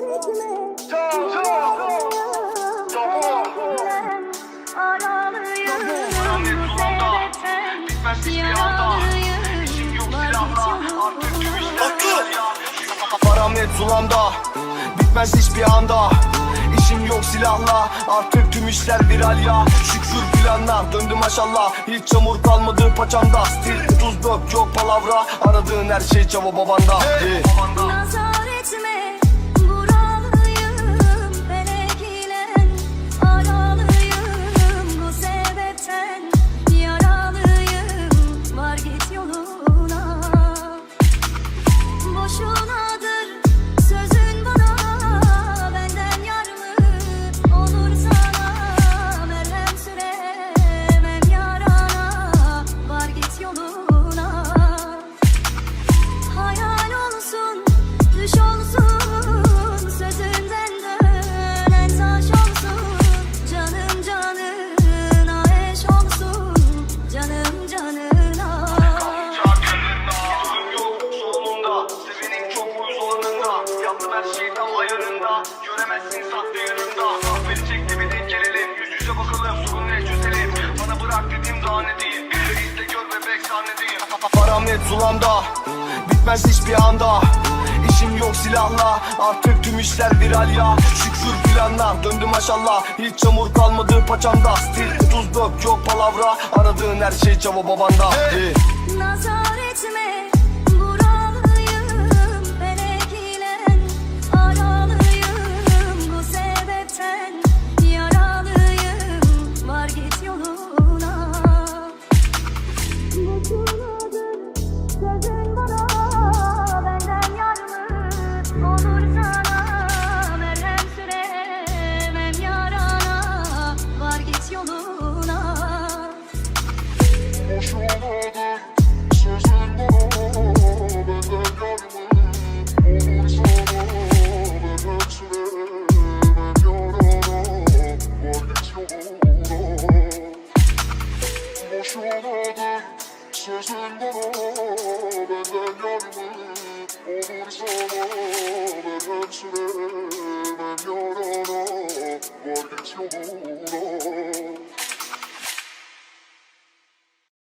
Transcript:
Param net zulamda, bitmez hiçbir anda. İşim yok silahla, artık tüm işler viral ya. Şükür planlar döndü maşallah, hiç çamur kalmadı paçamda. Stil tuz dök yok palavra, aradığın her şey Cavo babanda. Hey. Nazar etme, buralıyım, felek ile aralıyım. Bu sebepten yaralıyım, var git yoluna. Boşunadır sözün bana, benden yar mı olur sana? Merhem süremem yarana, var git yoluna. Hayal olsun, düş olsun, sözünden dönen taş olsun. Canım canına eş olsun, canım canına. Sözüm yok solunda, sevenim çok uyuz olanında. Yaptım her şey tam ayarında, göremezsin sahte yanında. Beni çekti bir denk gelelim, yüz yüze bakalım sorun ne çözelim. Bana bırak dediğim daha ne değil, izle gör bebek sahne değil. Param net zulamda, bitmez hiçbir anda. İşim yok silahla, artık tüm işler viral ya. Şükür planlar döndü maşallah, hiç çamur kalmadı paçamda. Stil tuz dök yok palavra, aradığın her şey Cavo babanda. Hey. Nazar etme, buralıyım, felek ile aralıyım. Bu sebepten yaralıyım, var git yoluna. Boşunadır sözün bana, benden yar mı olur sana? Merhem süremem yarana, var git yoluna. Boşunadır sözün bana, benden yar mı olur sana? Merhem süremem yarana, var git yoluna. Boşunadır sözün bana, benden yar mı olur sana? Merhem süremem yarana, var git yoluna.